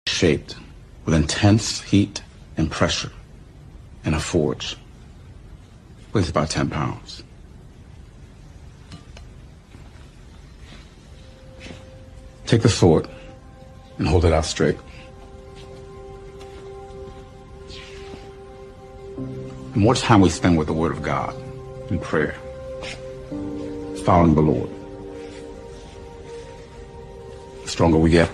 shaped with intense heat and pressure in a forge. Weighs about 10 pounds. Take the sword and hold it out straight. The more time we spend with the Word of God in prayer, following the Lord, the stronger we get.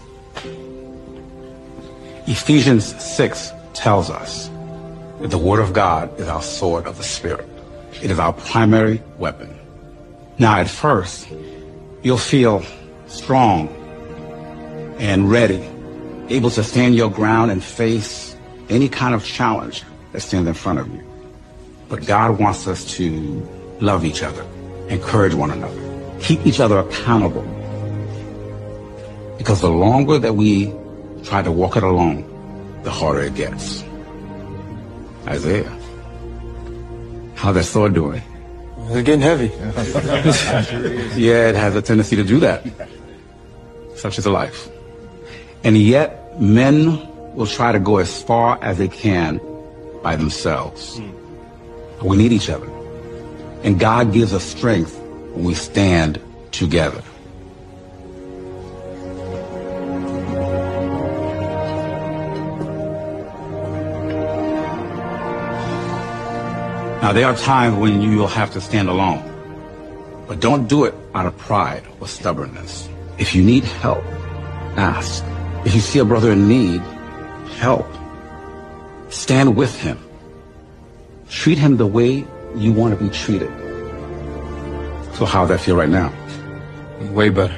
Ephesians 6 tells us that the Word of God is our sword of the Spirit. It is our primary weapon. Now, at first, you'll feel strong and ready, able to stand your ground and face any kind of challenge that stands in front of you. But God wants us to love each other, encourage one another, keep each other accountable. Because the longer that we try to walk it alone, the harder it gets. Isaiah, how's that sword doing? It's getting heavy. Yeah, it has a tendency to do that. Such is life. And yet, men will try to go as far as they can by themselves. We need each other. And God gives us strength when we stand together. Now, there are times when you'll have to stand alone, but don't do it out of pride or stubbornness. If you need help, ask. If you see a brother in need, help. Stand with him. Treat him the way you want to be treated. So how's that feel right now? Way better.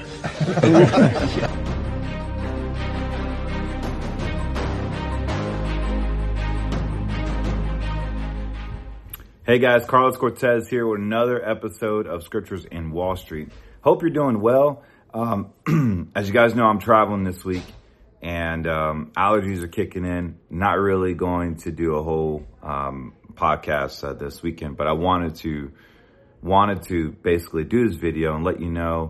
Hey guys, Carlos Cortez here with another episode of Scriptures in Wall Street. Hope you're doing well. As you guys know, I'm traveling this week and allergies are kicking in. Not really going to do a whole podcast this weekend, but I wanted to basically do this video and let you know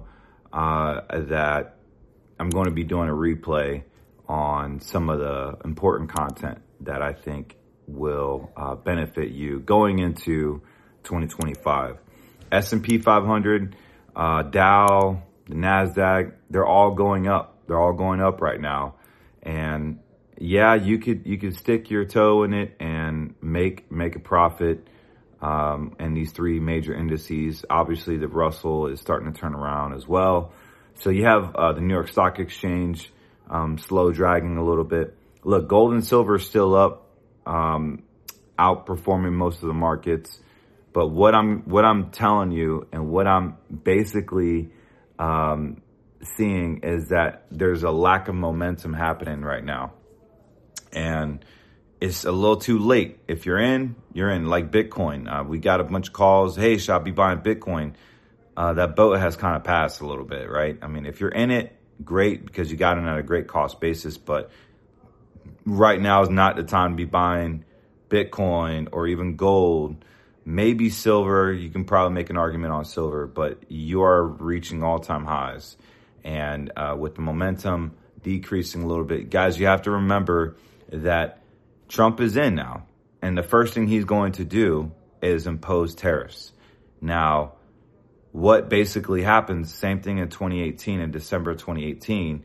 that I'm going to be doing a replay on some of the important content that I think will benefit you going into 2025. S&P 500, Dow, the NASDAQ, they're all going up. They're all going up right now. And yeah, you could stick your toe in it and make a profit in these three major indices. Obviously, the Russell is starting to turn around as well. So you have the New York Stock Exchange slow dragging a little bit. Look, gold and silver is still up, outperforming most of the markets. But what I'm telling you and what I'm basically seeing is that there's a lack of momentum happening right now. And it's a little too late. If you're in, you're in. Like Bitcoin. We got a bunch of calls. Hey, should I be buying Bitcoin? That boat has kind of passed a little bit, right? I mean, if you're in it, great, because you got it at a great cost basis. But right now is not the time to be buying Bitcoin or even gold. Maybe silver. You can probably make an argument on silver, but you are reaching all-time highs. And with the momentum decreasing a little bit, guys, you have to remember that Trump is in now. And the first thing he's going to do is impose tariffs. Now, what basically happens, same thing in 2018, in December of 2018,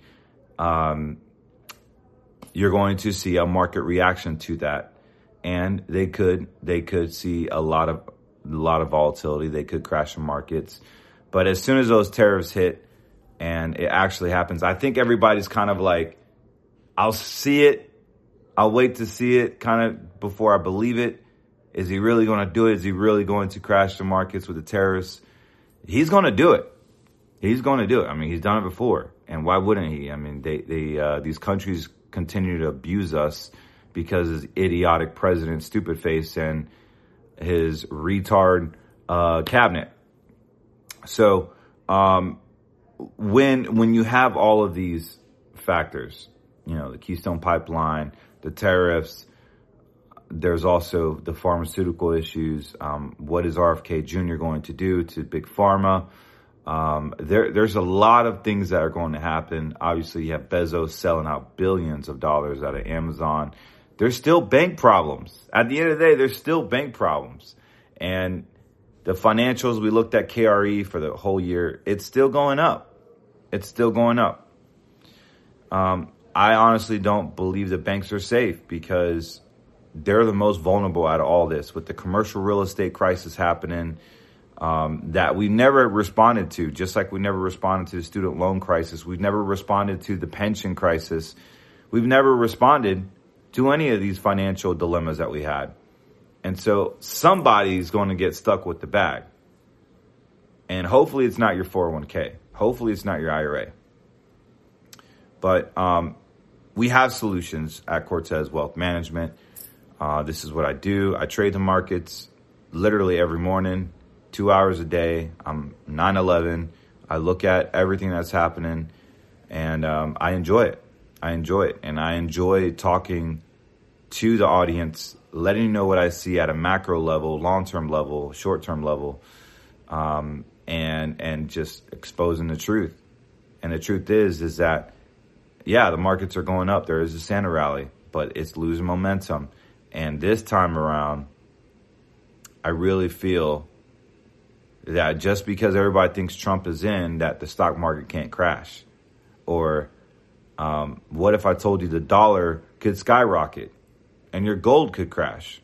you're going to see a market reaction to that. And they could see a lot of volatility. They could crash the markets. But as soon as those tariffs hit and it actually happens, I think everybody's kind of like, I'll see it. I'll wait to see it kind of before I believe it. Is he really going to do it? Is he really going to crash the markets with the tariffs? He's going to do it. He's going to do it. I mean, he's done it before. And why wouldn't he? I mean, these countries continue to abuse us because his idiotic president, stupid face, and his retard cabinet. So when you have all of these factors, you know, the Keystone Pipeline, the tariffs, there's also the pharmaceutical issues. What is RFK Jr. going to do to Big Pharma? There's a lot of things that are going to happen. Obviously, you have Bezos selling out billions of dollars out of Amazon. There's still bank problems. At the end of the day, there's still bank problems. And the financials, we looked at KRE for the whole year. It's still going up. It's still going up. I honestly don't believe the banks are safe because they're the most vulnerable out of all this. With the commercial real estate crisis happening, that we never responded to, just like we never responded to the student loan crisis. We've never responded to the pension crisis. We've never responded to any of these financial dilemmas that we had. And so somebody's going to get stuck with the bag. And hopefully it's not your 401k. Hopefully it's not your IRA. But we have solutions at Cortez Wealth Management. This is what I do. I trade the markets literally every morning, 2 hours a day. I'm 9/11. I look at everything that's happening, and I enjoy it. I enjoy it, and I enjoy talking to the audience, letting you know what I see at a macro level, long-term level, short-term level, and just exposing the truth. And the truth is that, yeah, the markets are going up. There is a Santa rally, but it's losing momentum. And this time around, I really feel that just because everybody thinks Trump is in, that the stock market can't crash. Or what if I told you the dollar could skyrocket and your gold could crash?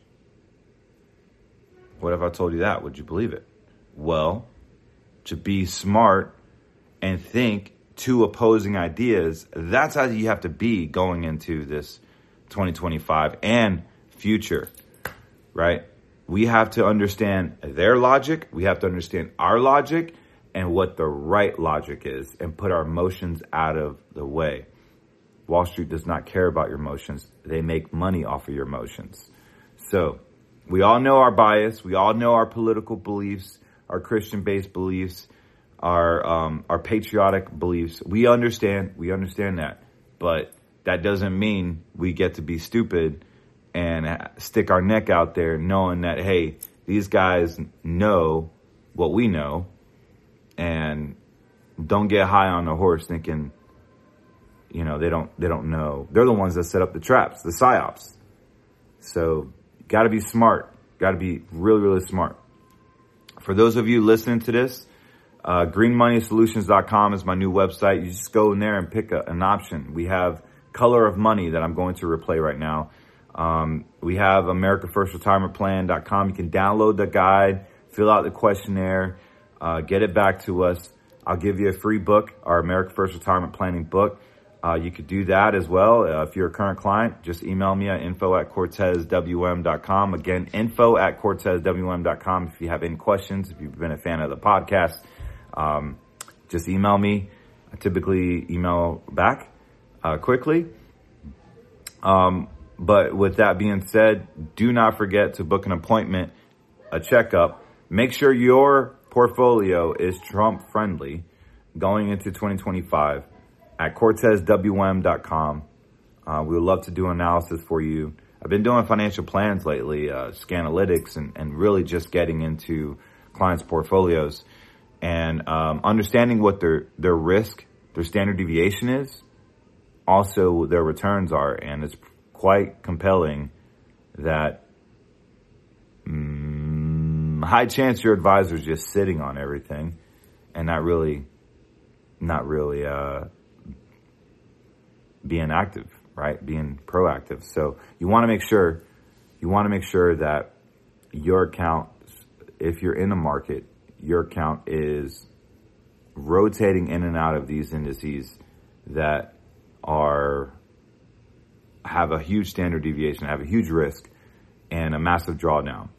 What if I told you that? Would you believe it? Well, to be smart and think two opposing ideas, that's how you have to be going into this 2025 and future, right? We have to understand their logic. We have to understand our logic and what the right logic is and put our emotions out of the way. Wall Street does not care about your emotions. They make money off of your emotions. So we all know our bias. We all know our political beliefs, our Christian-based beliefs, our patriotic beliefs. We understand that. But that doesn't mean we get to be stupid and stick our neck out there knowing that, hey, these guys know what we know, and don't get high on the horse thinking, you know, they don't know. They're the ones that set up the traps, the psyops. So got to be smart. Got to be really, really smart. For those of you listening to this, greenmoneysolutions.com is my new website. You just go in there and pick an option. We have Color of Money that I'm going to replay right now. We have AmericaFirstRetirementPlan.com. You can download the guide, fill out the questionnaire, get it back to us. I'll give you a free book, our America First Retirement Planning book. You could do that as well. If you're a current client, just email me at info@CortezWM.com. Again, info@CortezWM.com. If you have any questions, if you've been a fan of the podcast, just email me. I typically email back quickly. But with that being said, do not forget to book an appointment, a checkup. Make sure your portfolio is Trump friendly going into 2025 at CortezWM.com. We would love to do analysis for you. I've been doing financial plans lately, Scanalytics, and really just getting into clients' portfolios and understanding what their risk, their standard deviation is, also their returns are. And it's quite compelling that high chance your advisor's just sitting on everything and not really being active, right? Being proactive. So you want to make sure that your account, if you're in the market, your account is rotating in and out of these indices that have a huge standard deviation, have a huge risk, and a massive drawdown.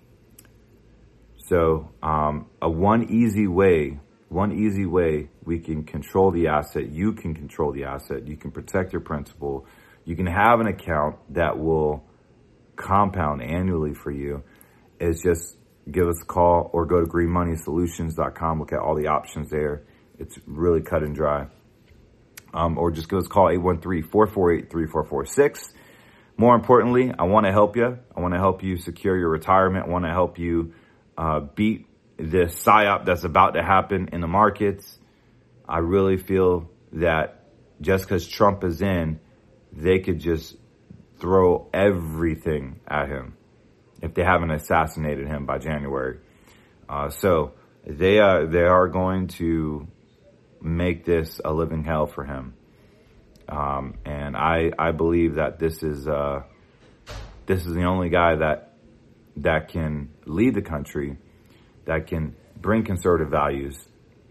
So one easy way we can control the asset. You can control the asset. You can protect your principal. You can have an account that will compound annually for you. Is just give us a call or go to greenmoneysolutions.com. Look at all the options there. It's really cut and dry. Or just give us a call, 813-448-3446. More importantly, I want to help you. I want to help you secure your retirement. I want to help you beat this psyop that's about to happen in the markets. I really feel that just because Trump is in, they could just throw everything at him if they haven't assassinated him by January. So they are going to make this a living hell for him. And I believe that this is the only guy that can lead the country, that can bring conservative values.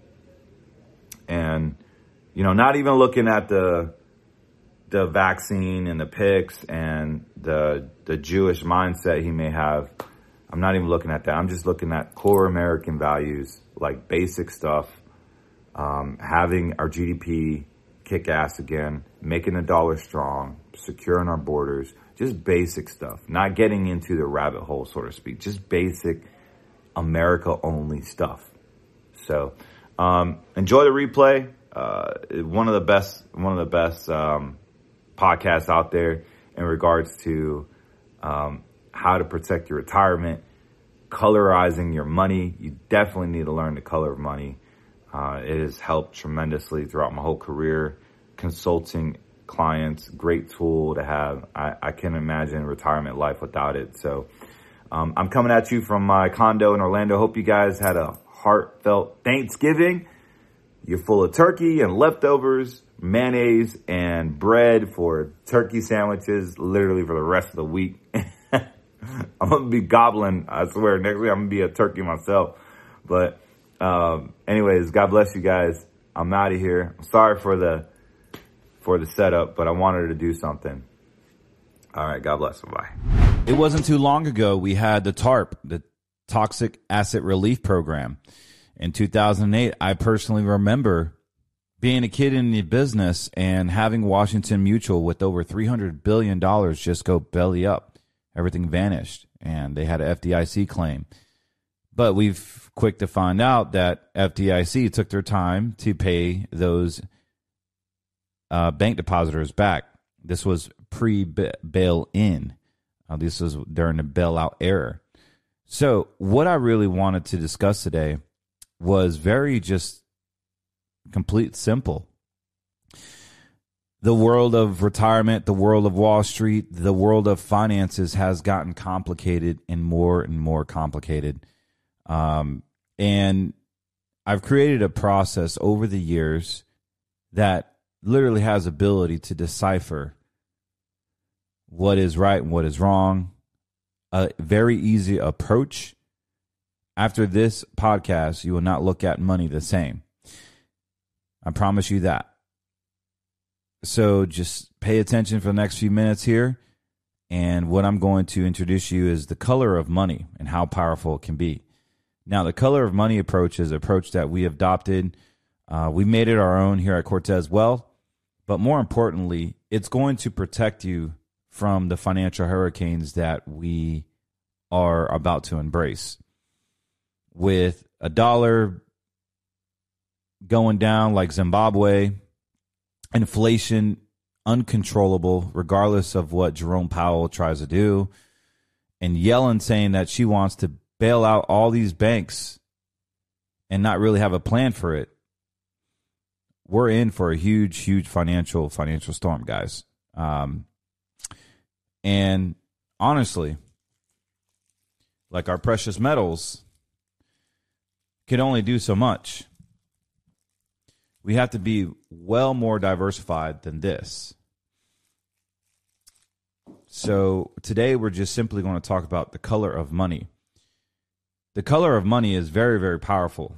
And, not even looking at the vaccine and the PICS and the Jewish mindset he may have. I'm not even looking at that. I'm just looking at core American values, like basic stuff, having our GDP kick ass again, making the dollar strong, securing our borders, just basic stuff, not getting into the rabbit hole, so to speak, just basic America only stuff. So, enjoy the replay. One of the best podcasts out there in regards to, how to protect your retirement, colorizing your money. You definitely need to learn the color of money. It has helped tremendously throughout my whole career. Consulting clients, great tool to have. I can't imagine retirement life without it. So I'm coming at you from my condo in Orlando. Hope you guys had a heartfelt Thanksgiving. You're full of turkey and leftovers, mayonnaise and bread for turkey sandwiches literally for the rest of the week. I'm going to be gobbling, I swear. Next week I'm going to be a turkey myself. But anyways, God bless you guys. I'm out of here. I'm sorry for the setup, but I wanted to do something. All right, God bless. Bye. It wasn't too long ago we had the TARP, the Toxic Asset Relief Program. In 2008, I personally remember being a kid in the business and having Washington Mutual with over $300 billion just go belly up. Everything vanished, and they had an FDIC claim. But we've quick to find out that FDIC took their time to pay those bank depositors back. This was pre-bail-in. This was during the bailout era. So what I really wanted to discuss today was very just complete simple. The world of retirement, the world of Wall Street, the world of finances has gotten complicated and more complicated. And I've created a process over the years that literally has ability to decipher what is right and what is wrong. A very easy approach. After this podcast, you will not look at money the same. I promise you that. So just pay attention for the next few minutes here. And what I'm going to introduce you is the color of money and how powerful it can be. Now, the color of money approach is an approach that we adopted. We made it our own here at Cortez Wealth. But more importantly, it's going to protect you from the financial hurricanes that we are about to embrace. With a dollar going down like Zimbabwe, inflation uncontrollable, regardless of what Jerome Powell tries to do, and Yellen saying that she wants to bail out all these banks and not really have a plan for it. We're in for a huge financial storm, guys. And honestly, like our precious metals can only do so much. We have to be well more diversified than this. So today we're just simply going to talk about the color of money. The color of money is very, very powerful.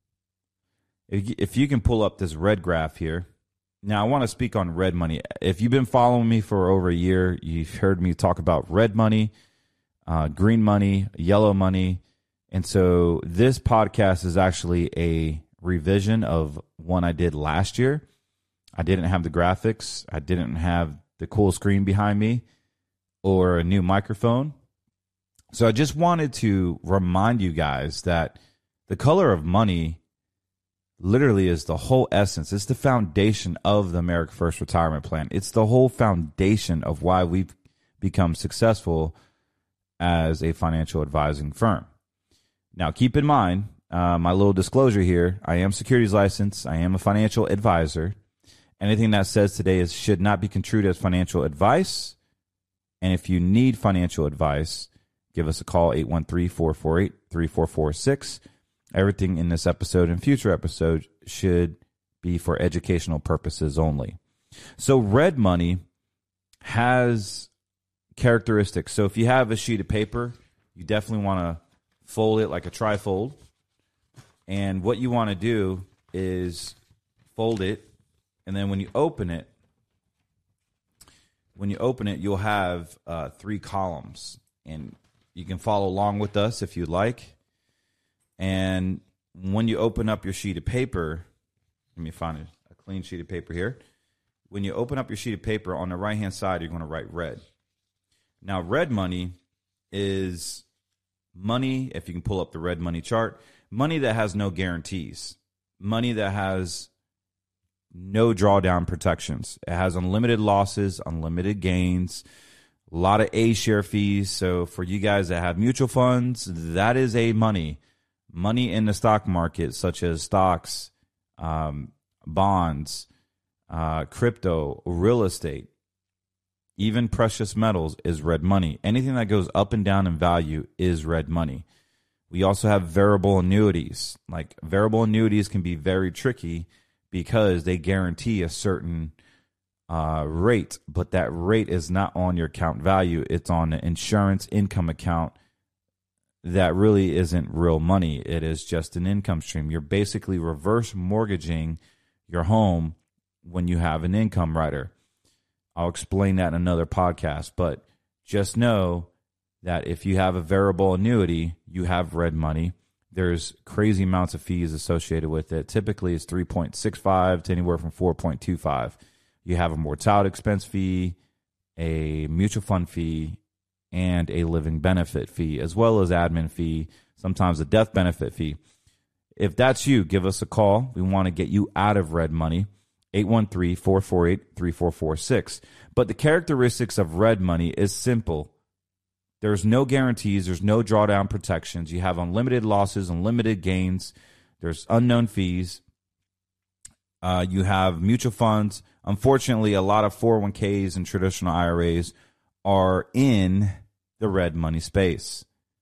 If you can pull up this red graph here. Now, I want to speak on red money. If you've been following me for over a year, you've heard me talk about red money, green money, yellow money. And so this podcast is actually a revision of one I did last year. I didn't have the graphics. I didn't have the cool screen behind me or a new microphone. So I just wanted to remind you guys that the color of money literally is the whole essence. It's the foundation of the America First Retirement Plan. It's the whole foundation of why we've become successful as a financial advising firm. Now, keep in mind, my little disclosure here, I am securities licensed. I am a financial advisor. Anything that says today should not be construed as financial advice. And if you need financial advice, give us a call, 813-448-3446. Everything in this episode and future episodes should be for educational purposes only. So red money has characteristics. So if you have a sheet of paper, you definitely want to fold it like a trifold. And what you want to do is fold it, and then when you open it, you'll have 3 columns, and you can follow along with us if you'd like. And when you open up your sheet of paper, let me find a clean sheet of paper here. When you open up your sheet of paper, on the right-hand side, you're going to write red. Now, red money is money, if you can pull up the red money chart, money that has no guarantees, money that has no drawdown protections. It has unlimited losses, unlimited gains, a lot of A-share fees. So for you guys that have mutual funds, that is a money in the stock market, such as stocks, bonds, crypto, real estate, even precious metals is red money. Anything that goes up and down in value is red money. We also have variable annuities. Like, variable annuities can be very tricky because they guarantee a certain rate, but that rate is not on your account value. It's on the insurance income account that really isn't real money. It is just an income stream. You're basically reverse mortgaging your home when you have an income rider. I'll explain that in another podcast, but just know that if you have a variable annuity, you have red money. There's crazy amounts of fees associated with it. Typically, it's 3.65 to anywhere from 4.25. You have a mortality expense fee, a mutual fund fee, and a living benefit fee, as well as admin fee, sometimes a death benefit fee. If that's you, give us a call. We want to get you out of red money, 813-448-3446. But the characteristics of red money is simple. There's no guarantees. There's no drawdown protections. You have unlimited losses, unlimited gains. There's unknown fees. You have mutual funds. Unfortunately, a lot of 401ks and traditional IRAs are in the red money space.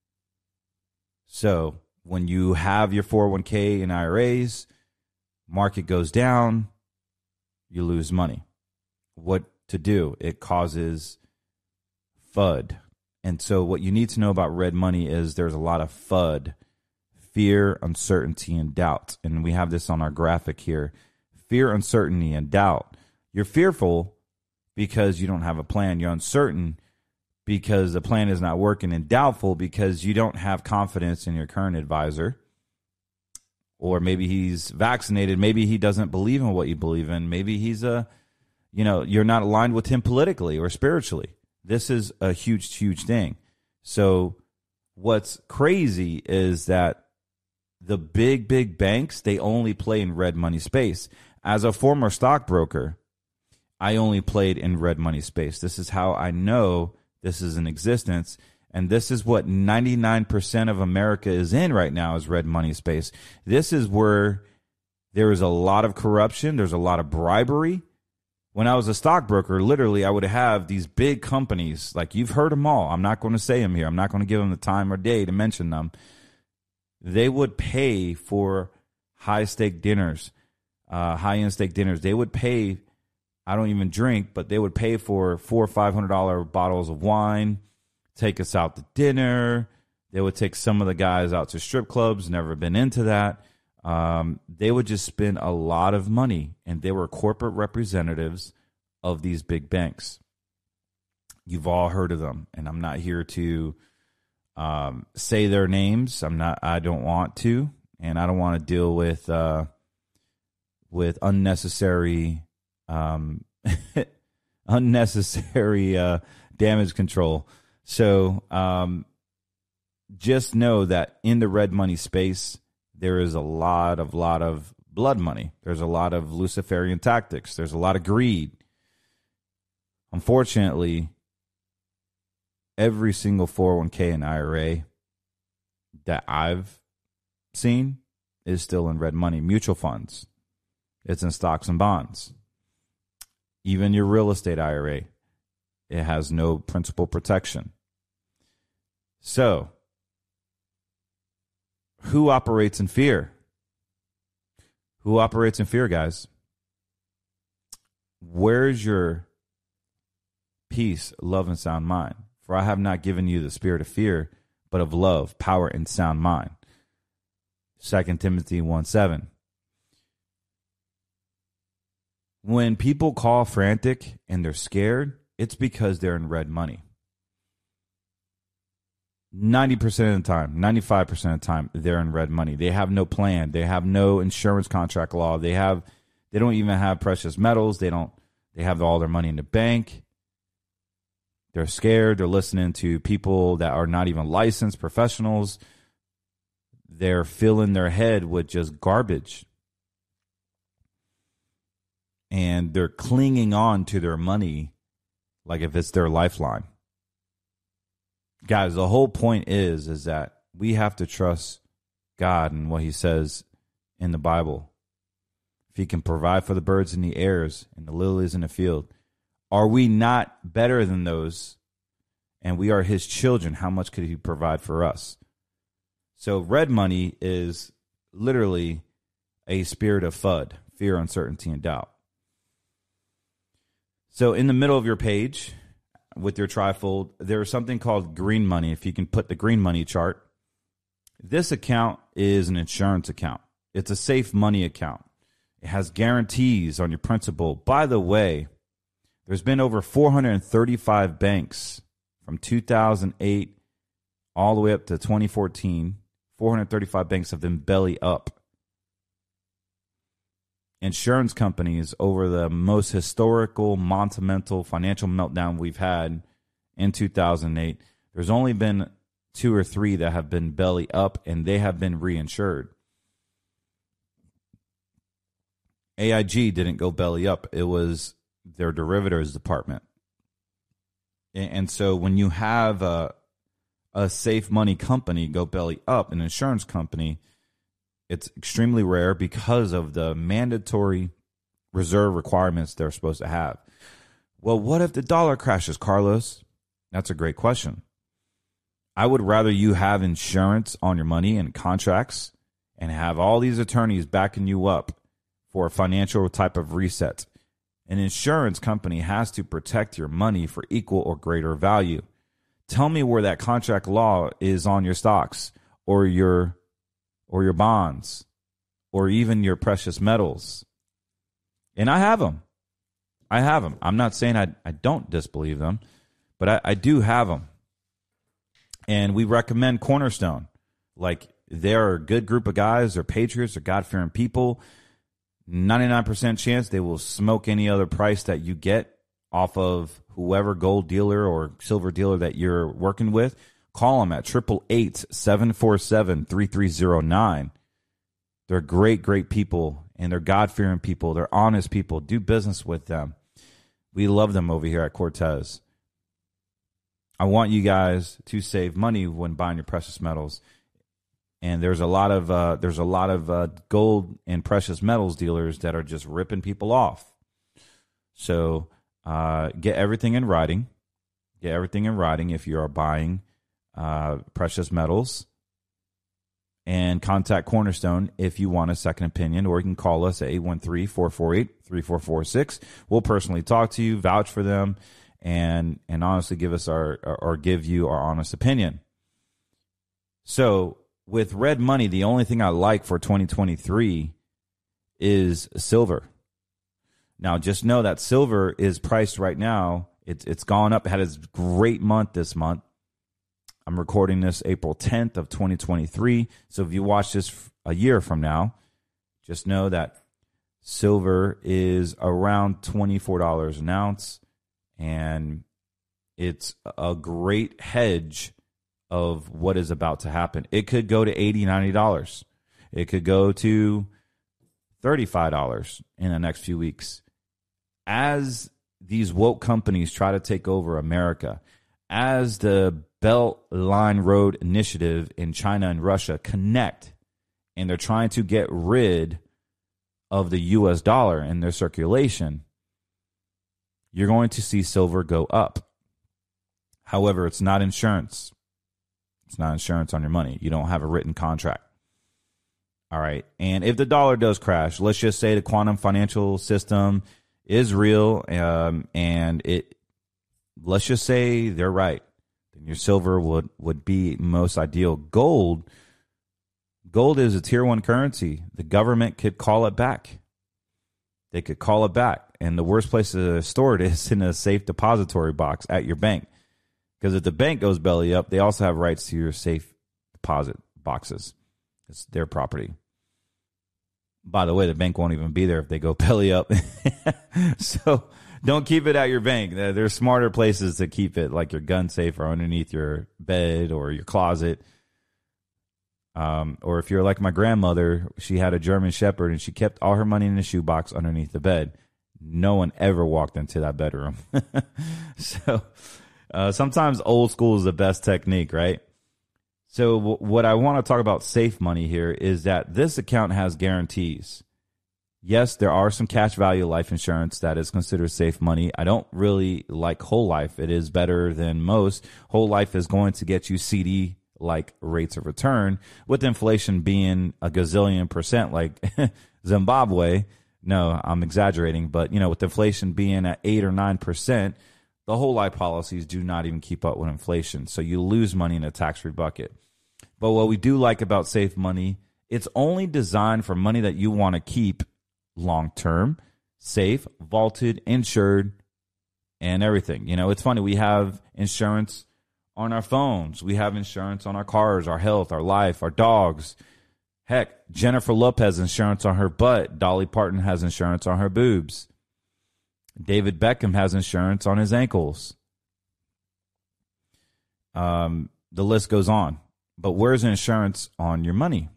So when you have your 401k and IRAs, market goes down, you lose money. What to do? It causes FUD. And so what you need to know about red money is there's a lot of FUD, fear, uncertainty, and doubt. And we have this on our graphic here. Fear, uncertainty, and doubt. You're fearful because you don't have a plan. You're uncertain because the plan is not working, and doubtful because you don't have confidence in your current advisor. Or maybe he's vaccinated. Maybe he doesn't believe in what you believe in. Maybe he's you're not aligned with him politically or spiritually. This is a huge, huge thing. So what's crazy is that the big banks, they only play in red money space. As a former stockbroker, I only played in red money space. This is how I know this is in existence. And this is what 99% of America is in right now, is red money space. This is where there is a lot of corruption. There's a lot of bribery. When I was a stockbroker, literally, I would have these big companies, like you've heard them all. I'm not going to say them here. I'm not going to give them the time or day to mention them. They would pay for high-stake dinners, high-end steak dinners. They would pay, I don't even drink, but they would pay for $400 or $500 bottles of wine, take us out to dinner. They would take some of the guys out to strip clubs, never been into that. They would just spend a lot of money, and they were corporate representatives of these big banks. You've all heard of them, and I'm not here to say their names. I don't want to, and I don't want to deal with unnecessary unnecessary damage control. So just know that in the red money space, there is a lot of blood money. There's a lot of Luciferian tactics. There's a lot of greed. Unfortunately, every single 401k and IRA that I've scene is still in red money. Mutual funds, it's in stocks and bonds. Even your real estate IRA, it has no principal protection. So, who operates in fear? Who operates in fear, guys? Where's your peace, love, and sound mind? For I have not given you the spirit of fear, but of love, power, and sound mind. 2 Timothy 1:7. When people call frantic and they're scared, it's because they're in red money. 90% of the time, 95% of the time, they're in red money. They have no plan. They have no insurance contract law. They don't even have precious metals. They have all their money in the bank. They're scared. They're listening to people that are not even licensed professionals. They're filling their head with just garbage. And they're clinging on to their money like if it's their lifeline. Guys, the whole point is that we have to trust God and what he says in the Bible. If he can provide for the birds in the airs and the lilies in the field, are we not better than those? And we are his children. How much could he provide for us? So red money is literally a spirit of FUD, fear, uncertainty, and doubt. So in the middle of your page with your trifold, there's something called green money. If you can put the green money chart, this account is an insurance account. It's a safe money account. It has guarantees on your principal. By the way, there's been over 435 banks from 2008 all the way up to 2014. 435 banks have been belly up. Insurance companies, over the most historical, monumental financial meltdown we've had in 2008, there's only been 2 or 3 that have been belly up, and they have been reinsured. AIG didn't go belly up. It was their derivatives department. And so when you have a safe money company go belly up, an insurance company, it's extremely rare because of the mandatory reserve requirements they're supposed to have. Well, what if the dollar crashes, Carlos? That's a great question. I would rather you have insurance on your money and contracts and have all these attorneys backing you up for a financial type of reset. An insurance company has to protect your money for equal or greater value. Tell me where that contract law is on your stocks or your bonds, or even your precious metals. And I have them. I'm not saying I don't disbelieve them, but I do have them. And we recommend Cornerstone. Like, they're a good group of guys. They're patriots. They're God-fearing people. 99% chance they will smoke any other price that you get off of whoever gold dealer or silver dealer that you're working with. Call them at 888-747-3309. They're great, great people, and they're God-fearing people. They're honest people. Do business with them. We love them over here at Cortez. I want you guys to save money when buying your precious metals. And there's a lot of gold and precious metals dealers that are just ripping people off. So get everything in writing. Get everything in writing if you are buying precious metals, and contact Cornerstone if you want a second opinion, or you can call us at 813-448-3446. We'll personally talk to you, vouch for them, and honestly give us give you our honest opinion. So with red money, the only thing I like for 2023 is silver. Now, just know that silver is priced right now. It's gone up. It had its great month this month. I'm recording this April 10th of 2023. So if you watch this a year from now, just know that silver is around $24 an ounce. And it's a great hedge of what is about to happen. It could go to $80, $90. It could go to $35 in the next few weeks. As these woke companies try to take over America, as the Belt Line Road Initiative in China and Russia connect and they're trying to get rid of the US dollar in their circulation, you're going to see silver go up. However, it's not insurance. It's not insurance on your money. You don't have a written contract. All right. And if the dollar does crash, let's just say the quantum financial system is real, and let's just say they're right, then your silver would be most ideal. Gold is a tier 1 currency. The government could call it back. They could call it back. And the worst place to store it is in a safe depository box at your bank. Because if the bank goes belly up, they also have rights to your safe deposit boxes. It's their property. By the way, the bank won't even be there if they go belly up. So don't keep it at your bank. There's smarter places to keep it, like your gun safe or underneath your bed or your closet. Or if you're like my grandmother, she had a German Shepherd and she kept all her money in a shoebox underneath the bed. No one ever walked into that bedroom. So sometimes old school is the best technique, right? So what I want to talk about safe money here is that this account has guarantees. Yes, there are some cash value life insurance that is considered safe money. I don't really like whole life. It is better than most. Whole life is going to get you CD like rates of return, with inflation being a gazillion percent like Zimbabwe. No, I'm exaggerating, but with inflation being at 8 or 9%, the whole life policies do not even keep up with inflation. So you lose money in a tax-free bucket. But what we do like about safe money, it's only designed for money that you want to keep long-term, safe, vaulted, insured, and everything. It's funny. We have insurance on our phones. We have insurance on our cars, our health, our life, our dogs. Heck, Jennifer Lopez has insurance on her butt. Dolly Parton has insurance on her boobs. David Beckham has insurance on his ankles. The list goes on. But where's insurance on your money?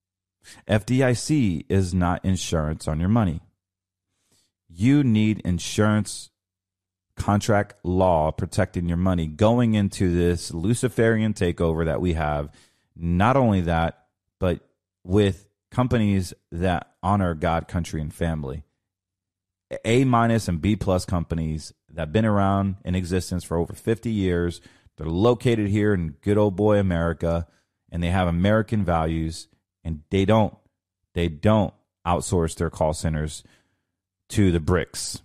FDIC is not insurance on your money. You need insurance contract law protecting your money going into this Luciferian takeover that we have. Not only that, but with companies that honor God, country, and family. A- and B+ companies that have been around in existence for over 50 years. They're located here in good old boy America, and they have American values, and they don't outsource their call centers to the BRICS.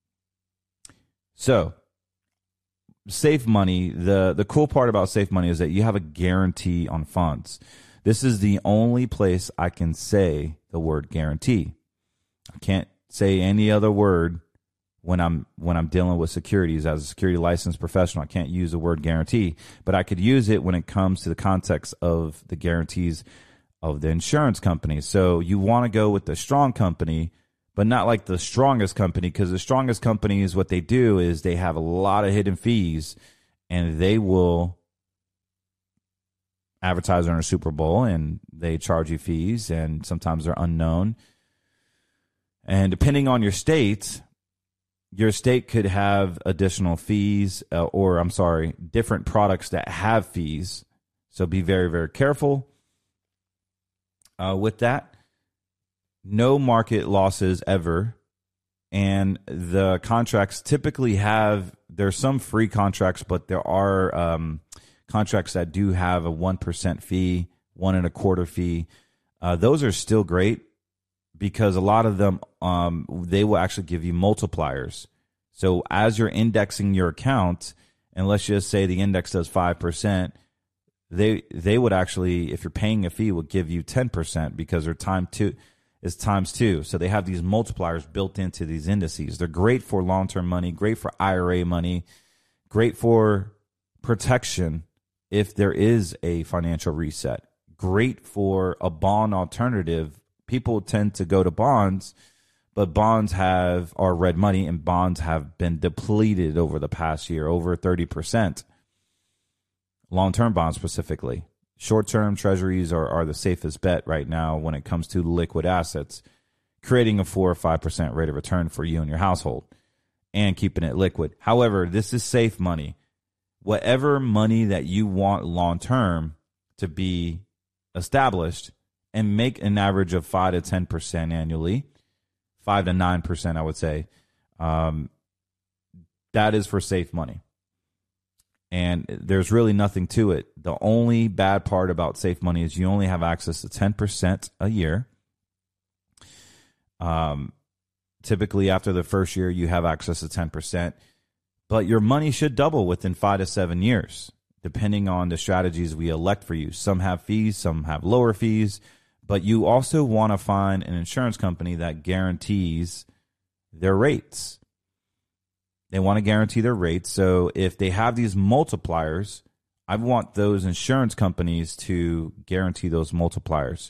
So, safe money, the cool part about safe money is that you have a guarantee on funds. This is the only place I can say the word guarantee. I can't say any other word when I'm dealing with securities. As a security licensed professional, I can't use the word guarantee, but I could use it when it comes to the context of the guarantees of the insurance company. So you want to go with the strong company, but not like the strongest company, because the strongest companies, what they do is they have a lot of hidden fees, and they will advertise on a Super Bowl and they charge you fees, and sometimes they're unknown. And depending on your state could have additional fees, different products that have fees. So be very, very careful with that. No market losses ever. And the contracts typically there's some free contracts, but there are contracts that do have a 1% fee, 1.25% fee. Those are still great, because a lot of them, they will actually give you multipliers. So as you're indexing your account, and let's just say the index does 5%, they would actually, if you're paying a fee, will give you 10%, because their times 2. So they have these multipliers built into these indices. They're great for long-term money, great for IRA money, great for protection if there is a financial reset, great for a bond alternative. People tend to go to bonds, but bonds are red money, and bonds have been depleted over the past year, over 30%. Long-term bonds specifically. Short-term treasuries are the safest bet right now when it comes to liquid assets, creating a 4 or 5% rate of return for you and your household and keeping it liquid. However, this is safe money. Whatever money that you want long-term to be established and make an average of 5 to 10% annually, 5 to 9%, I would say. That is for safe money. And there's really nothing to it. The only bad part about safe money is you only have access to 10% a year. Typically, after the first year, you have access to 10%. But your money should double within 5 to 7 years, depending on the strategies we elect for you. Some have fees, some have lower fees. But you also want to find an insurance company that guarantees their rates. They want to guarantee their rates. So if they have these multipliers, I want those insurance companies to guarantee those multipliers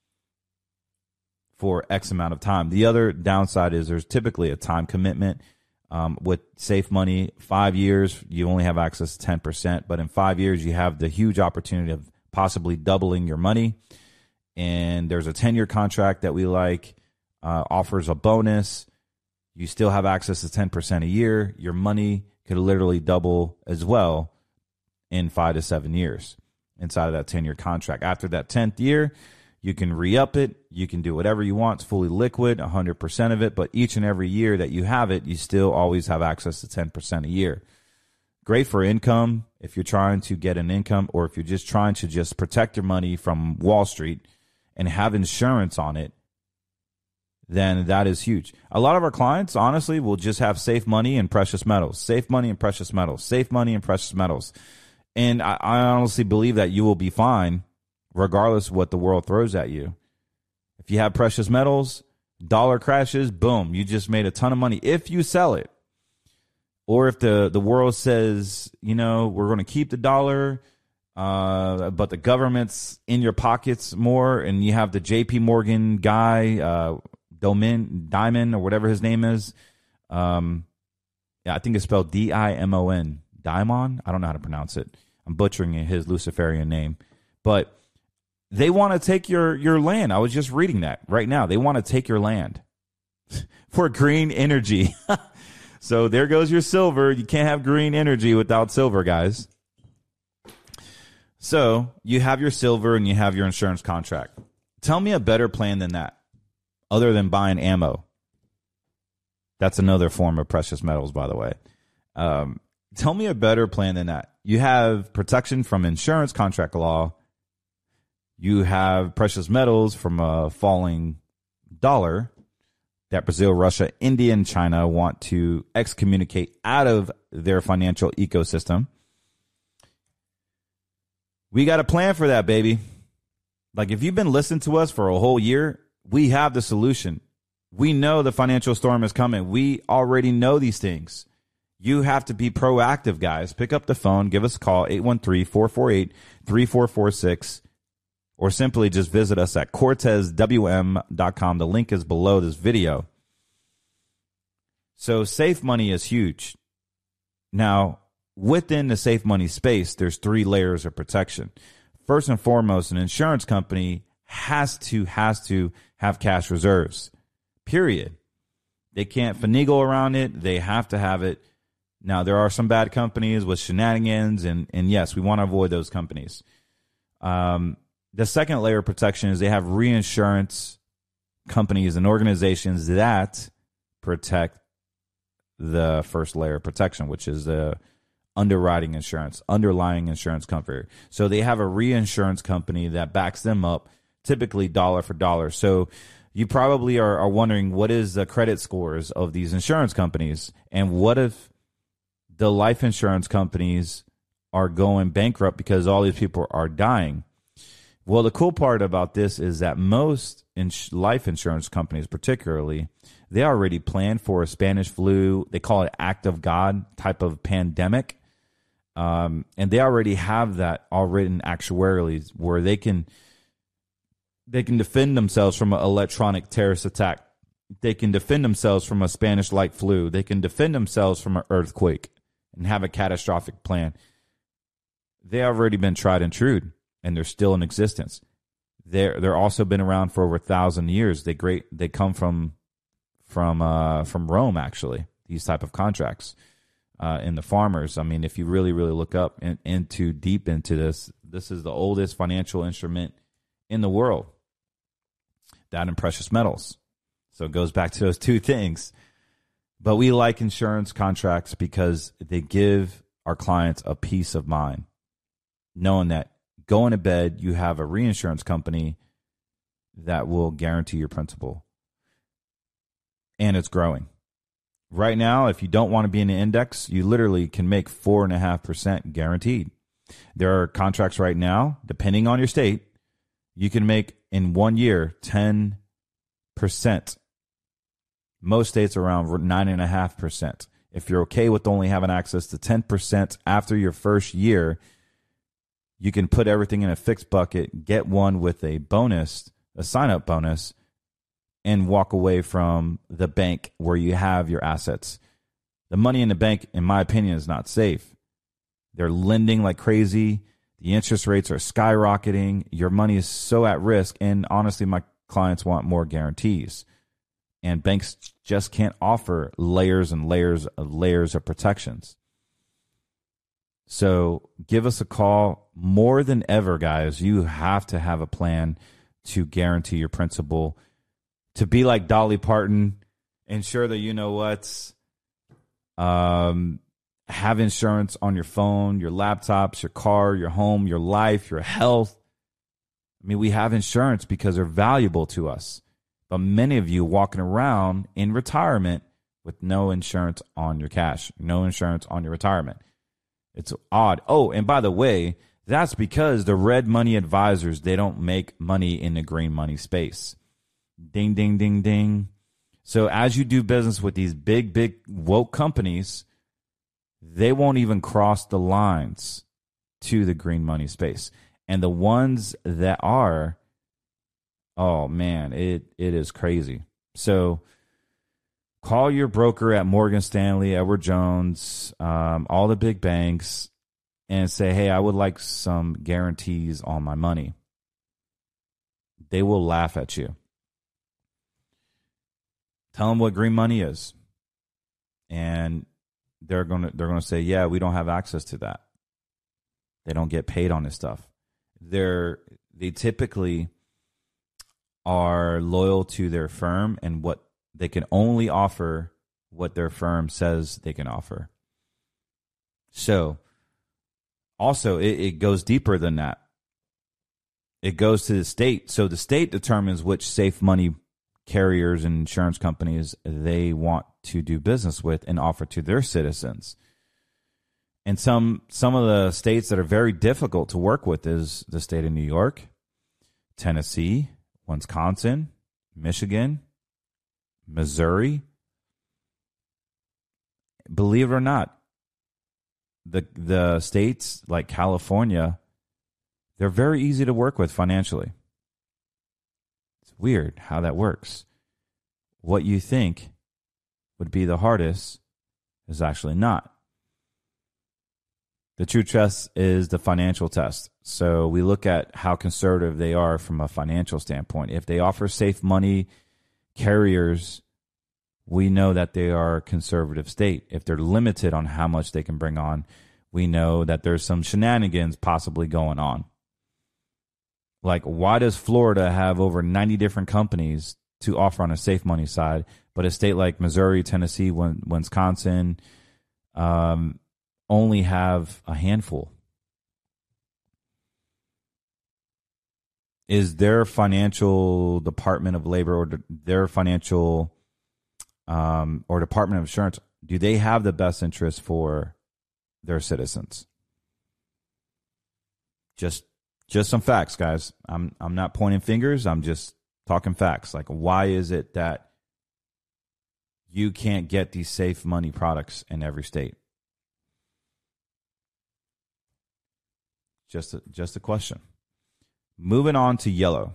for X amount of time. The other downside is there's typically a time commitment. With safe money, 5 years, you only have access to 10%. But in 5 years, you have the huge opportunity of possibly doubling your money. And there's a 10-year contract that we like, offers a bonus. You still have access to 10% a year. Your money could literally double as well in 5 to 7 years inside of that 10-year contract. After that 10th year, you can re-up it. You can do whatever you want. It's fully liquid, 100% of it. But each and every year that you have it, you still always have access to 10% a year. Great for income if you're trying to get an income, or if you're just trying to just protect your money from Wall Street and have insurance on it, then that is huge. A lot of our clients, honestly, will just have safe money and precious metals, safe money and precious metals, safe money and precious metals. And I honestly believe that you will be fine regardless of what the world throws at you. If you have precious metals, dollar crashes, boom, you just made a ton of money if you sell it. Or if the world says, you know, we're going to keep the dollar, but the government's in your pockets more, and you have the JP Morgan guy, Diamond or whatever his name is. Yeah, I think it's spelled D-I-M-O-N. Daimon? I don't know how to pronounce it. I'm butchering his Luciferian name. But they want to take your land. I was just reading that right now. They want to take your land for green energy. So there goes your silver. You can't have green energy without silver, guys. So you have your silver and you have your insurance contract. Tell me a better plan than that, other than buying ammo. That's another form of precious metals, by the way. Tell me a better plan than that. You have protection from insurance contract law. You have precious metals from a falling dollar that Brazil, Russia, India, and China want to excommunicate out of their financial ecosystem. We got a plan for that, baby. Like, if you've been listening to us for a whole year, we have the solution. We know the financial storm is coming. We already know these things. You have to be proactive, guys. Pick up the phone. Give us a call, 813-448-3446. Or simply just visit us at CortezWM.com. The link is below this video. So safe money is huge. Now, within the safe money space, there's 3 layers of protection. First and foremost, an insurance company has to have cash reserves, period. They can't finagle around it. They have to have it. Now, there are some bad companies with shenanigans, and yes, we want to avoid those companies. The second layer of protection is they have reinsurance companies and organizations that protect the first layer of protection, which is the underlying insurance company. So they have a reinsurance company that backs them up, typically dollar for dollar. So you probably are wondering, what is the credit scores of these insurance companies? And what if the life insurance companies are going bankrupt because all these people are dying? Well, the cool part about this is that most life insurance companies, particularly, they already plan for a Spanish flu. They call it act of God type of pandemic. And they already have that all written actuarially where they can defend themselves from an electronic terrorist attack. They can defend themselves from a Spanish-like flu. They can defend themselves from an earthquake and have a catastrophic plan. They already been tried and true, and they're still in existence. They're also been around for over 1,000 years. They come from Rome, actually. These type of contracts, and the farmers. I mean, if you really look up deep into this, this is the oldest financial instrument in the world. that and precious metals. So it goes back to those two things. But we like insurance contracts because they give our clients a peace of mind, knowing that going to bed, you have a reinsurance company that will guarantee your principal. And it's growing. Right now, if you don't want to be in the index, you literally can make 4.5% guaranteed. There are contracts right now, depending on your state, you can make in 1 year 10%. Most states are around 9.5%. If you're okay with only having access to 10% after your first year, you can put everything in a fixed bucket, get one with a bonus, a sign-up bonus, and walk away from the bank where you have your assets. The money in the bank, in my opinion, is not safe. They're lending like crazy. The interest rates are skyrocketing. Your money is so at risk. And honestly, my clients want more guarantees. And banks just can't offer layers and layers of protections. So give us a call. More than ever, guys, you have to have a plan to guarantee your principal. To be like Dolly Parton, ensure that you know what's, have insurance on your phone, your laptops, your car, your home, your life, your health. I mean, we have insurance because they're valuable to us. But many of you walking around in retirement with no insurance on your cash, no insurance on your retirement. It's odd. Oh, and by the way, that's because the red money advisors, they don't make money in the green money space. Ding, ding, ding, ding. So as you do business with these big woke companies, they won't even cross the lines to the green money space. And the ones that are, oh man, it is crazy. So call your broker at Morgan Stanley, Edward Jones, all the big banks, and say, hey, I would like some guarantees on my money. They will laugh at you. Tell them what green money is. And they're gonna say, yeah, we don't have access to that. They don't get paid on this stuff. They typically are loyal to their firm and what they can only offer what their firm says they can offer. So also it goes deeper than that. It goes to the state. So the state determines which safe money carriers and insurance companies they want to do business with and offer to their citizens. And some of the states that are very difficult to work with is the state of New York, Tennessee, Wisconsin, Michigan, Missouri. Believe it or not, the states like California, they're very easy to work with financially. It's weird how that works. What you think would be the hardest is actually not. The true test is the financial test. So we look at how conservative they are from a financial standpoint. If they offer safe money carriers, we know that they are a conservative state. If they're limited on how much they can bring on, we know that there's some shenanigans possibly going on. Like, why does Florida have over 90 different companies to offer on a safe money side, but a state like Missouri, Tennessee, Wisconsin, only have a handful? Is their financial Department of Labor or their financial or Department of Insurance, do they have the best interest for their citizens? Just some facts, guys. I'm not pointing fingers. I'm just talking facts. Like, why is it that you can't get these safe money products in every state? Just a question. Moving on to yellow.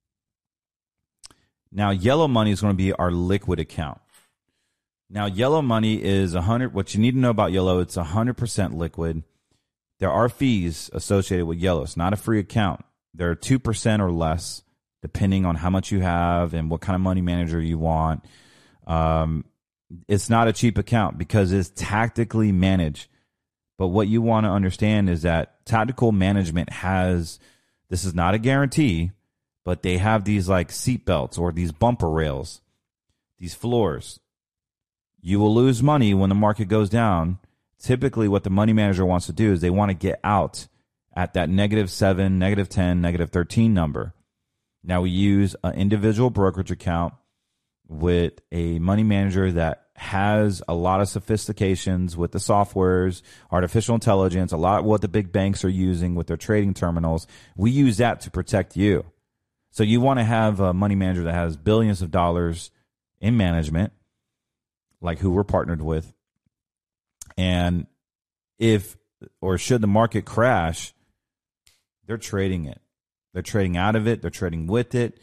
Now, yellow money is going to be our liquid account. Now, yellow money is 100. What you need to know about yellow, it's 100% liquid. There are fees associated with yellow. It's not a free account. There are 2% or less, depending on how much you have and what kind of money manager you want. It's not a cheap account because it's tactically managed. But what you want to understand is that tactical management has, this is not a guarantee, but they have these like seat belts or these bumper rails, these floors. You will lose money when the market goes down. Typically, what the money manager wants to do is they want to get out at that -7, -10, -13 number. Now, we use an individual brokerage account with a money manager that has a lot of sophistications with the softwares, artificial intelligence, a lot of what the big banks are using with their trading terminals. We use that to protect you. So you want to have a money manager that has billions of dollars in management, like who we're partnered with. And if or should the market crash, they're trading it. They're trading out of it. They're trading with it.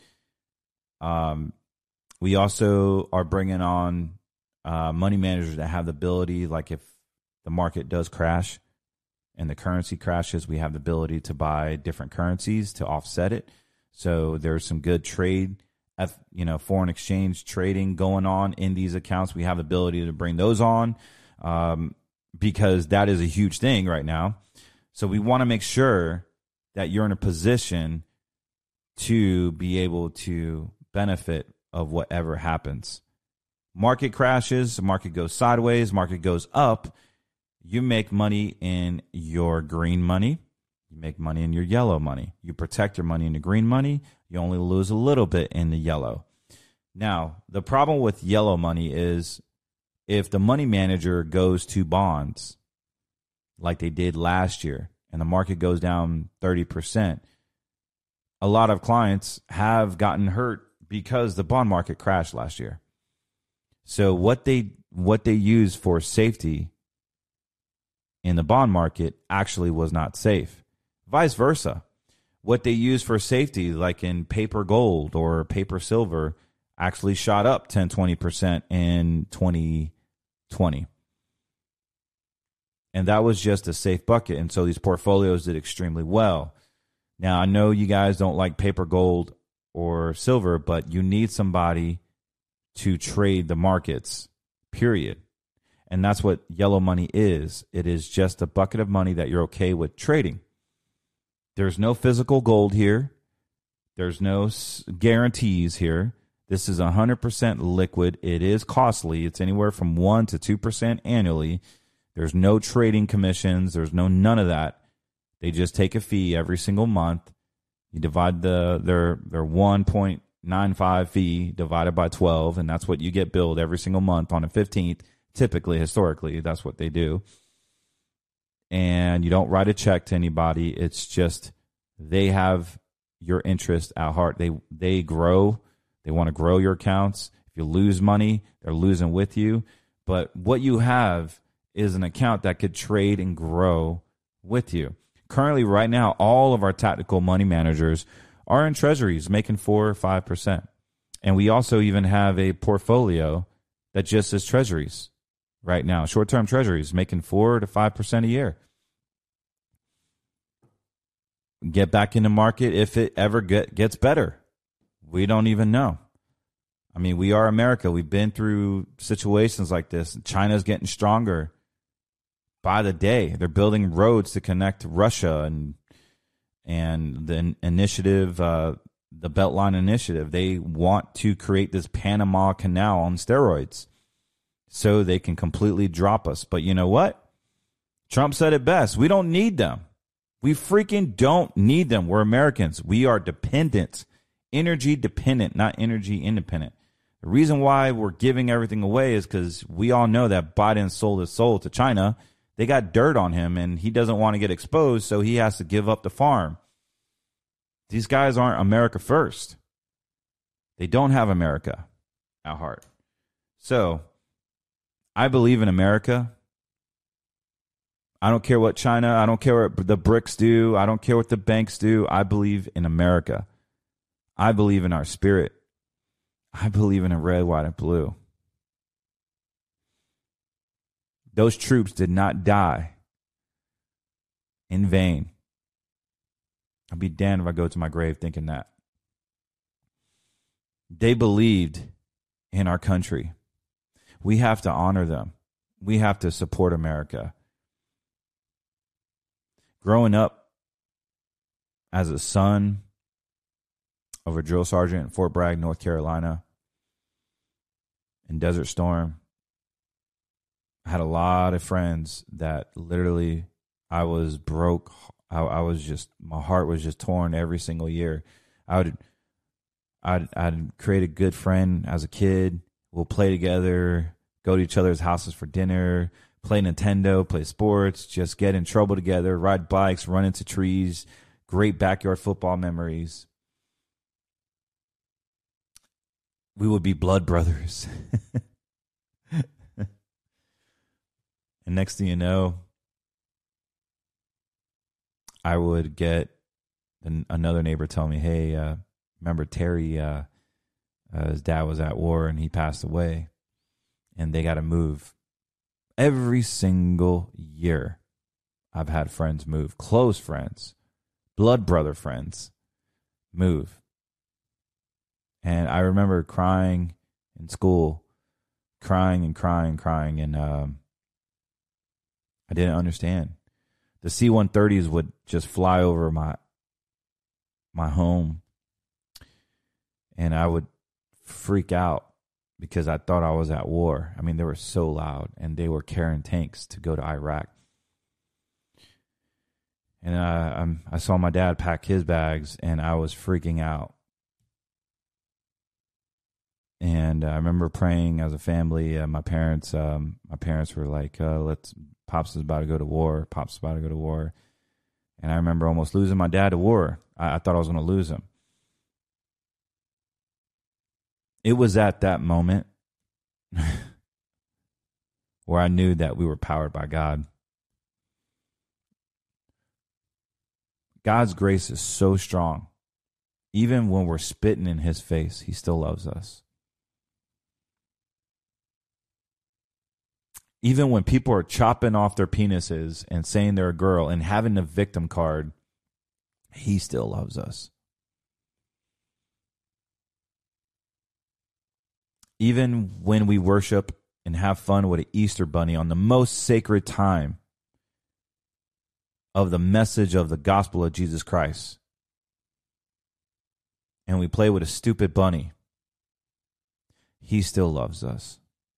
We also are bringing on money managers that have the ability, like if the market does crash and the currency crashes, we have the ability to buy different currencies to offset it. So there's some good trade, foreign exchange trading going on in these accounts. We have the ability to bring those on because that is a huge thing right now. So we want to make sure that you're in a position to be able to benefit of whatever happens. Market crashes, the market goes sideways, market goes up. You make money in your green money. You make money in your yellow money. You protect your money in the green money. You only lose a little bit in the yellow. Now, the problem with yellow money is if the money manager goes to bonds like they did last year and the market goes down 30%, a lot of clients have gotten hurt because the bond market crashed last year. So what they use for safety in the bond market actually was not safe. Vice versa. What they use for safety, like in paper gold or paper silver, actually shot up 10-20% in 2020. And that was just a safe bucket. And so these portfolios did extremely well. Now, I know you guys don't like paper gold or silver, but you need somebody to trade the markets, period. And that's what yellow money is. It is just a bucket of money that you're okay with trading. There's no physical gold here. There's no guarantees here. This is 100% liquid. It is costly. It's anywhere from 1% to 2% annually. There's no trading commissions. There's none of that. They just take a fee every single month. You divide their 1.95 fee divided by 12, and that's what you get billed every single month on the 15th. Typically, historically, that's what they do. And you don't write a check to anybody. It's just they have your interest at heart. They grow. They want to grow your accounts. If you lose money, they're losing with you. But what you have is an account that could trade and grow with you. Currently, right now, all of our tactical money managers are in treasuries making 4 or 5%. And we also even have a portfolio that just is treasuries right now, short-term treasuries making 4 to 5% a year. Get back in the market if it ever gets better. We don't even know. I mean, we are America. We've been through situations like this. China's getting stronger by the day. They're building roads to connect Russia and the initiative, the Beltline Initiative. They want to create this Panama Canal on steroids so they can completely drop us. But you know what? Trump said it best. We don't need them. We freaking don't need them. We're Americans. We are dependent, energy dependent, not energy independent. The reason why we're giving everything away is because we all know that Biden sold his soul to China. They got dirt on him, and he doesn't want to get exposed, so he has to give up the farm. These guys aren't America first. They don't have America at heart. So I believe in America. I don't care what China, I don't care what the BRICS do, I don't care what the banks do. I believe in America. I believe in our spirit. I believe in a red, white, and blue. Those troops did not die in vain. I'll be damned if I go to my grave thinking that. They believed in our country. We have to honor them. We have to support America. Growing up as a son of a drill sergeant in Fort Bragg, North Carolina, in Desert Storm. I had a lot of friends that literally I was broke. I was just, my heart was just torn every single year. I'd create a good friend as a kid. We'll play together, go to each other's houses for dinner, play Nintendo, play sports, just get in trouble together, ride bikes, run into trees, great backyard football memories. We would be blood brothers. And next thing you know, I would get another neighbor tell me, hey, remember Terry, his dad was at war and he passed away and they got to move. Every single year I've had friends move, close friends, blood brother friends move. And I remember crying in school, crying, and I didn't understand. The C-130s would just fly over my home, and I would freak out because I thought I was at war. I mean, they were so loud, and they were carrying tanks to go to Iraq. And I saw my dad pack his bags, and I was freaking out. And I remember praying as a family. My parents were like, Pops is about to go to war. Pops is about to go to war. And I remember almost losing my dad to war. I thought I was going to lose him. It was at that moment where I knew that we were powered by God. God's grace is so strong. Even when we're spitting in his face, he still loves us. Even when people are chopping off their penises and saying they're a girl and having a victim card, he still loves us. Even when we worship and have fun with an Easter bunny on the most sacred time of the message of the gospel of Jesus Christ, and we play with a stupid bunny, he still loves us.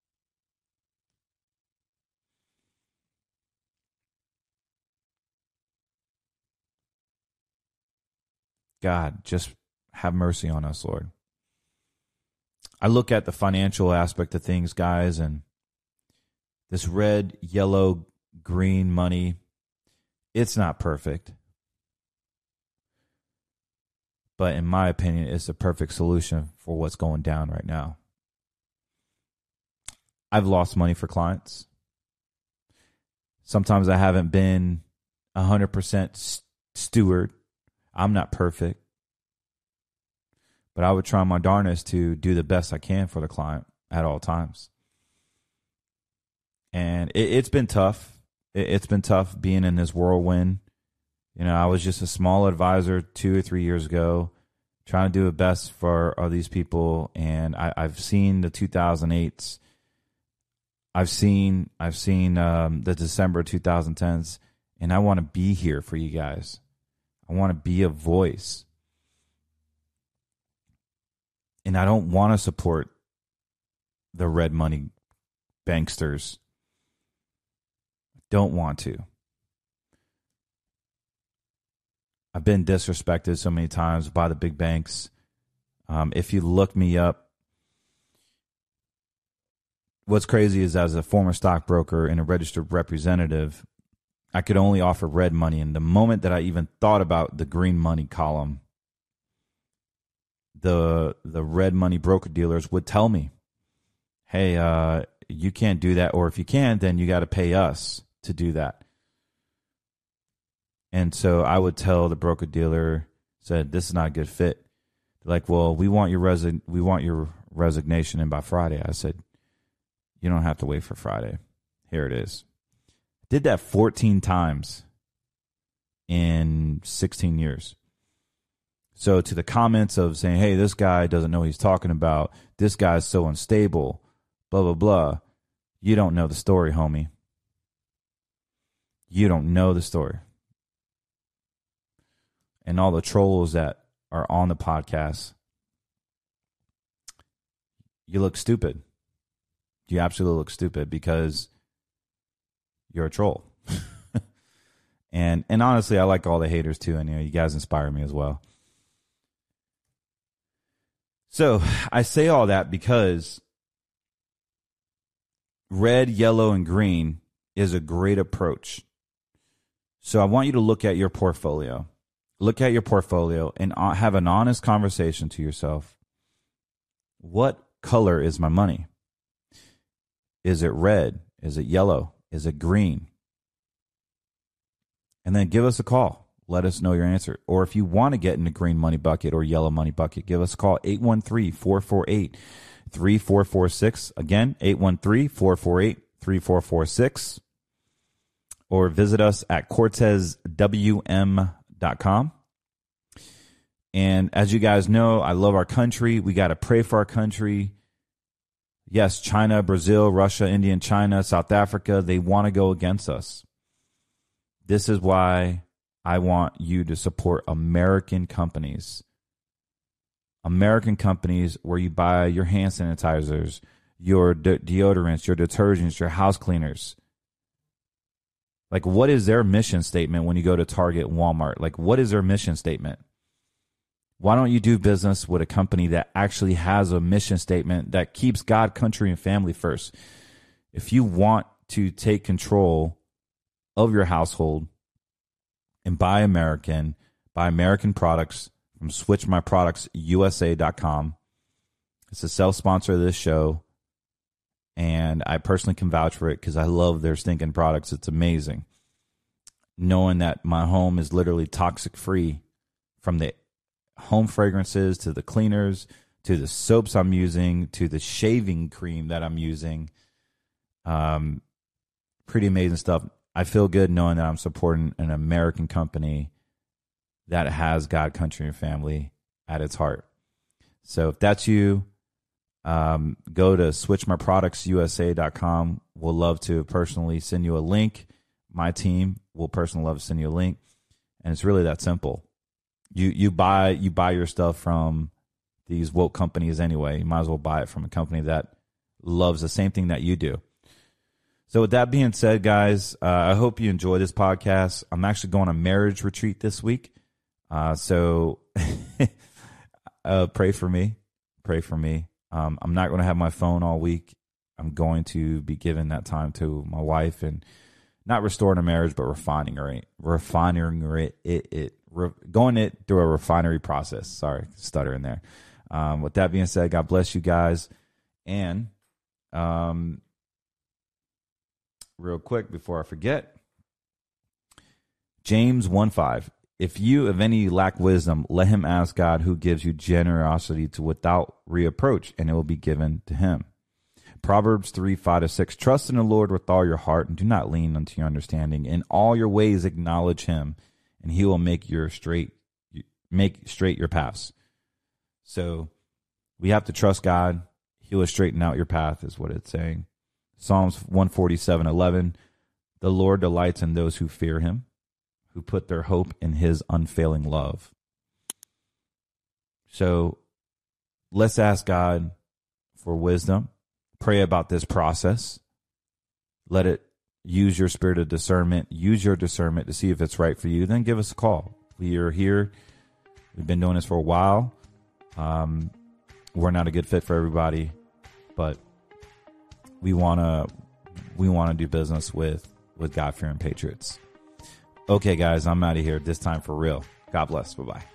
God, just have mercy on us, Lord. I look at the financial aspect of things, guys, and this red, yellow, green money, it's not perfect. But in my opinion, it's the perfect solution for what's going down right now. I've lost money for clients. Sometimes I haven't been 100% steward. I'm not perfect, but I would try my darnest to do the best I can for the client at all times. And it's been tough. It's been tough being in this whirlwind. You know, I was just a small advisor 2 or 3 years ago, trying to do the best for all these people. And I've seen the 2008s. I've seen the December 2010s, and I want to be here for you guys. I want to be a voice. And I don't want to support the red money banksters. Don't want to. I've been disrespected so many times by the big banks. If you look me up, what's crazy is as a former stockbroker and a registered representative, I could only offer red money. And the moment that I even thought about the green money column, the red money broker dealers would tell me, hey, you can't do that. Or if you can, then you got to pay us to do that. And so I would tell the broker dealer, said, this is not a good fit. They're like, well, we want your resignation in by Friday. I said, you don't have to wait for Friday. Here it is. Did that 14 times in 16 years. So to the comments of saying, hey, this guy doesn't know what he's talking about, this guy's so unstable, blah, blah, blah. You don't know the story, homie. You don't know the story. And all the trolls that are on the podcast, you look stupid. You absolutely look stupid because you're a troll. And honestly, I like all the haters too, and you guys inspire me as well. So I say all that because red, yellow, and green is a great approach. So I want you to look at your portfolio. Look at your portfolio and have an honest conversation to yourself. What color is my money? Is it red? Is it yellow? Is it green? And then give us a call. Let us know your answer. Or if you want to get in the green money bucket or yellow money bucket, give us a call, 813-448-3446. Again, 813-448-3446. Or visit us at CortezWM.com. And as you guys know, I love our country. We got to pray for our country. Yes, China, Brazil, Russia, India, and China, South Africa, they want to go against us. This is why I want you to support American companies. American companies where you buy your hand sanitizers, your deodorants, your detergents, your house cleaners. Like, what is their mission statement when you go to Target and Walmart? Like, what is their mission statement? Why don't you do business with a company that actually has a mission statement that keeps God, country, and family first? If you want to take control of your household and buy American products from SwitchMyProductsUSA.com. It's a self-sponsor of this show, and I personally can vouch for it because I love their stinking products. It's amazing. Knowing that my home is literally toxic-free, from the home fragrances to the cleaners to the soaps I'm using to the shaving cream that I'm using. Pretty amazing stuff. I feel good knowing that I'm supporting an American company that has God, country, and family at its heart. So if that's you, go to SwitchMyProductsUSA.com. We'll love to personally send you a link. My team will personally love to send you a link. And it's really that simple. You buy your stuff from these woke companies anyway. You might as well buy it from a company that loves the same thing that you do. So with that being said, guys, I hope you enjoy this podcast. I'm actually going on a marriage retreat this week. So pray for me. Pray for me. I'm not going to have my phone all week. I'm going to be giving that time to my wife and not restoring a marriage, but refining it, going it through a refinery process. Sorry, stuttering there. With that being said, God bless you guys. And real quick before I forget, James 1:5. If you of any lack wisdom, let him ask God, who gives you generosity to without reproach, and it will be given to him. Proverbs 3:5-6. Trust in the Lord with all your heart, and do not lean unto your understanding. In all your ways acknowledge him, and he will make straight your paths. So we have to trust God. He will straighten out your path, is what it's saying. Psalms 147:11. The Lord delights in those who fear him, who put their hope in his unfailing love. So let's ask God for wisdom. Pray about this process. Let it use your spirit of discernment. Use your discernment to see if it's right for you. Then give us a call. We are here. We've been doing this for a while. We're not a good fit for everybody, but we want to do business with God-fearing patriots. Okay, guys, I'm out of here this time for real. God bless. Bye-bye.